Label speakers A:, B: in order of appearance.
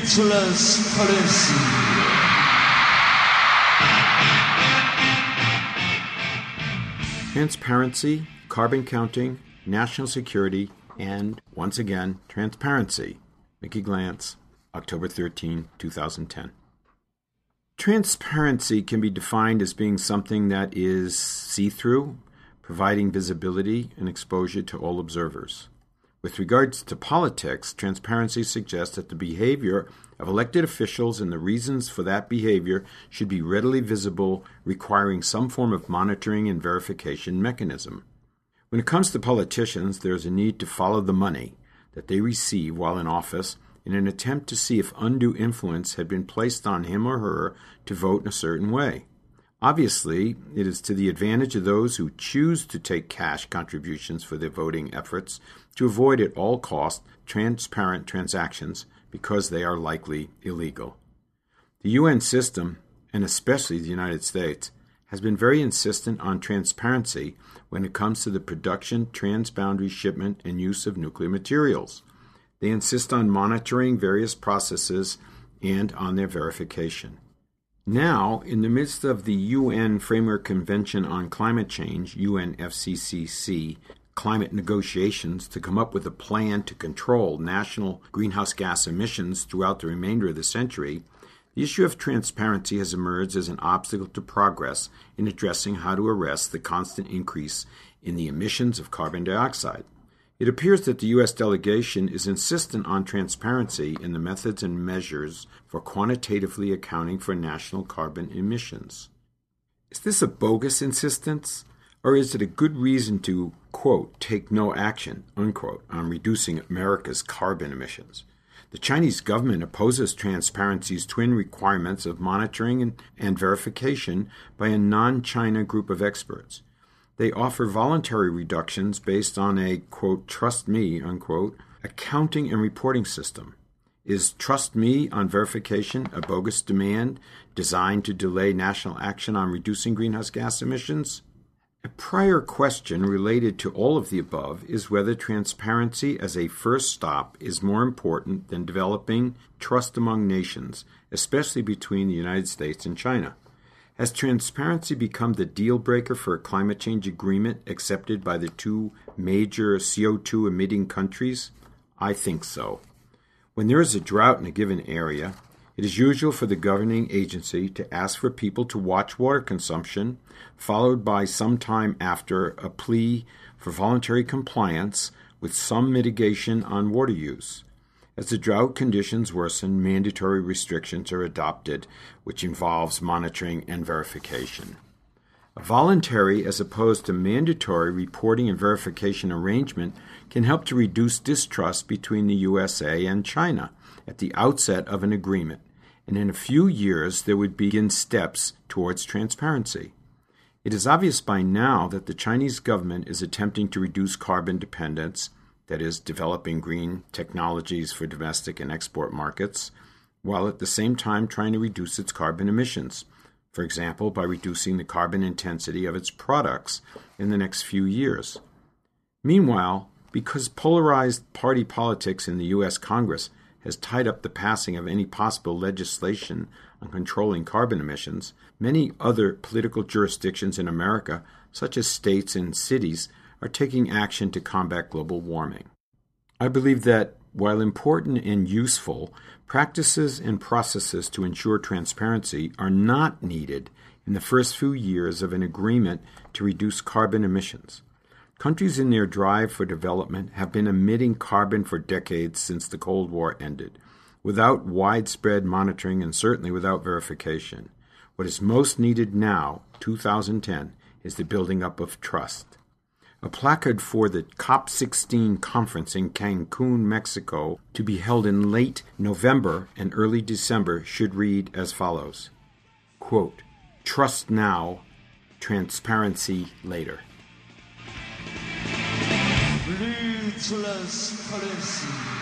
A: Transparency.
B: Transparency, carbon counting, national security, and, once again, transparency. Mickey Glantz, October 13, 2010. Transparency can be defined as being something that is see-through, providing visibility and exposure to all observers. With regards to politics, transparency suggests that the behavior of elected officials and the reasons for that behavior should be readily visible, requiring some form of monitoring and verification mechanism. When it comes to politicians, there is a need to follow the money that they receive while in office in an attempt to see if undue influence had been placed on him or her to vote in a certain way. Obviously, it is to the advantage of those who choose to take cash contributions for their voting efforts to avoid at all costs transparent transactions because they are likely illegal. The UN system, and especially the United States, has been very insistent on transparency when it comes to the production, transboundary shipment, and use of nuclear materials. They insist on monitoring various processes and on their verification. Now, in the midst of the UN Framework Convention on Climate Change, UNFCCC, climate negotiations to come up with a plan to control national greenhouse gas emissions throughout the remainder of the century, the issue of transparency has emerged as an obstacle to progress in addressing how to arrest the constant increase in the emissions of carbon dioxide. It appears that the U.S. delegation is insistent on transparency in the methods and measures for quantitatively accounting for national carbon emissions. Is this a bogus insistence, or is it a good reason to, quote, take no action, unquote, on reducing America's carbon emissions? The Chinese government opposes transparency's twin requirements of monitoring and verification by a non-China group of experts. They offer voluntary reductions based on a, quote, trust me, unquote, accounting and reporting system. Is trust me on verification a bogus demand designed to delay national action on reducing greenhouse gas emissions? A prior question related to all of the above is whether transparency as a first stop is more important than developing trust among nations, especially between the United States and China. Has transparency become the deal breaker for a climate change agreement accepted by the two major CO2 emitting countries? I think so. When there is a drought in a given area, it is usual for the governing agency to ask for people to watch water consumption, followed by some time after a plea for voluntary compliance with some mitigation on water use. As the drought conditions worsen, mandatory restrictions are adopted, which involves monitoring and verification. A voluntary as opposed to mandatory reporting and verification arrangement can help to reduce distrust between the USA and China at the outset of an agreement, and in a few years there would begin steps towards transparency. It is obvious by now that the Chinese government is attempting to reduce carbon dependence, that is, developing green technologies for domestic and export markets, while at the same time trying to reduce its carbon emissions, for example, by reducing the carbon intensity of its products in the next few years. Meanwhile, because polarized party politics in the U.S. Congress has tied up the passing of any possible legislation on controlling carbon emissions, many other political jurisdictions in America, such as states and cities, are taking action to combat global warming. I believe that, while important and useful, practices and processes to ensure transparency are not needed in the first few years of an agreement to reduce carbon emissions. Countries in their drive for development have been emitting carbon for decades since the Cold War ended, without widespread monitoring and certainly without verification. What is most needed now, 2010, is the building up of trust. A placard for the COP16 conference in Cancun, Mexico, to be held in late November and early December should read as follows, quote, trust now, transparency later.
A: Transparency.